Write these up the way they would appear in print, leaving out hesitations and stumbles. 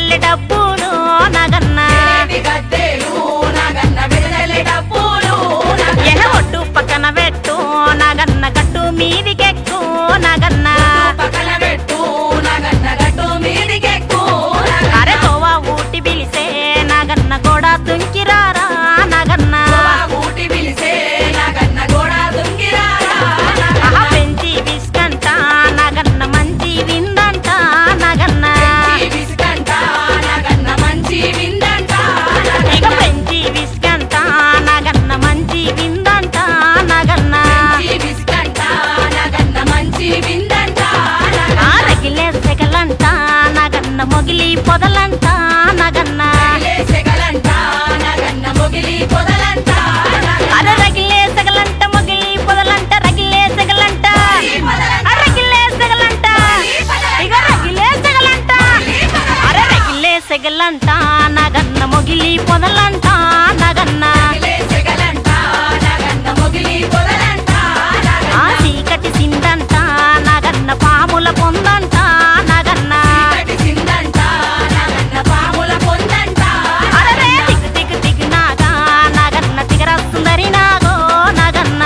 విడదల్లె డబ్బులు నగన్న ఎహ ఒట్టు పక్కన పెట్టు నగన్న గట్టు మీదికెక్కు నగన్న అరే తోవా ఊటి పిలిసే నగన్న గోడ దుంకిరారా నగన్న పెంచి బిస్కంట నగన్న మంచి విందంట నగన్న ఇక పెంచి బిస్కంట నగన్న మంచి విందంట నగన్న రగిలే సెగలంట నగన్న మొగిలి పొదలంట నగన్న అరే రగిలే సెగలంట మొగిలి పొదలంట రగిలే సెగలంట రగిలే సెగలంట ఇక రగిలే సెగలంట అరే రగిలే సెగలంట నగన్న మొగిలి పొదలంట నగన్న ఆ చీకటి సిందంట నగన్న పాముల పొందంట నగన్న అరే దిగు దిగు దిగు నాగా నగన్న తిగర సుందరి నాగో నగన్న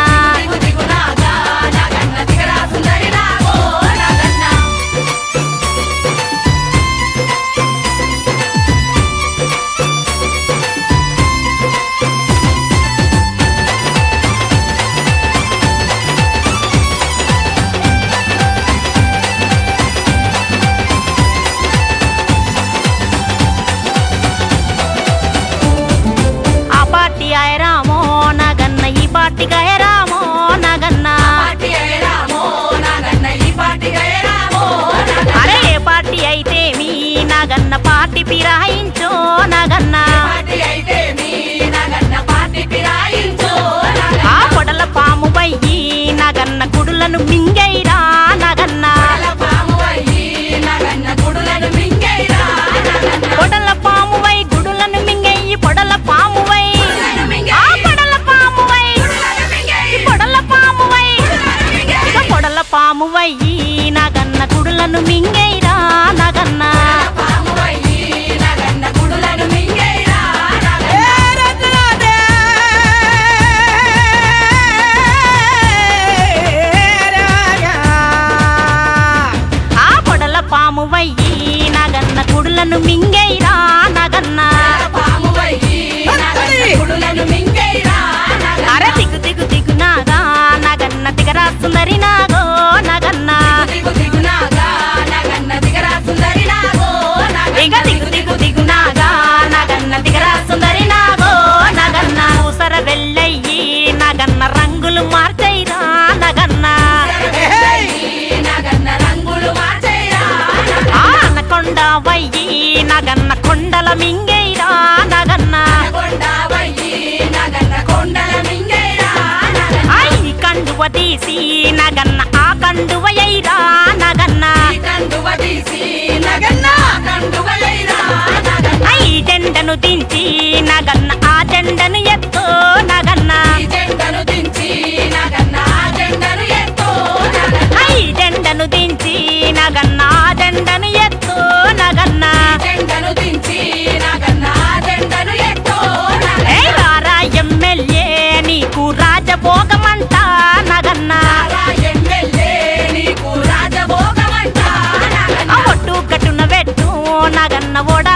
ఆ పార్టీ ఆయరామో నగన్న ఈ పార్టీ గయరామో నగన్న అరే ఏ పార్టీ అయితే మీ నగన్న పార్టీ పిరాయించో నగన్న ఆ పొడల పాము వయ్యి నగన్న గుడులను మింగైరా నగన్న పొడల పాము వై గుడులను మింగయ్యి పొడల పాము వై ఆ పొడల పాము వై పొడల పాము వై ఇక పొడల పాము వయ్యి నగన్న గుడులను మింగైరా నగన్న ఆ పొడల పాము వయ్యి నగన్న గుడులను మింగైరా నగన్న అరే దిగు దిగు దిగు నాగా నగన్న దిగరా సుందరి నాగో నగన్న ఇక దిగు దిగు దిగు నాగా నగన్న దిగరా సుందరి నాగో నగన్న ఊసర వెళ్ళయ్యి నగన్న రంగులు మార్చైరా నగన్న ఆ అనకొండ వయ్యి నగన్న కొండల మింగైరా నగన్న ఈ కండువ తీసి నగన్న ఆ కండువ ఎయిరా నగన్న ఈ జెండను దించి నగన్న ఆ జెండను ఎత్తో నగన్న ఈ జెండను దించి నగన్న ఆ జెండను ఎత్తో ఏ రారా ఎమ్మెల్యే నీకు రాజభోగమంట నగన్న ఆ ఒట్టు కట్టున పెట్టు నగన్న ఓడ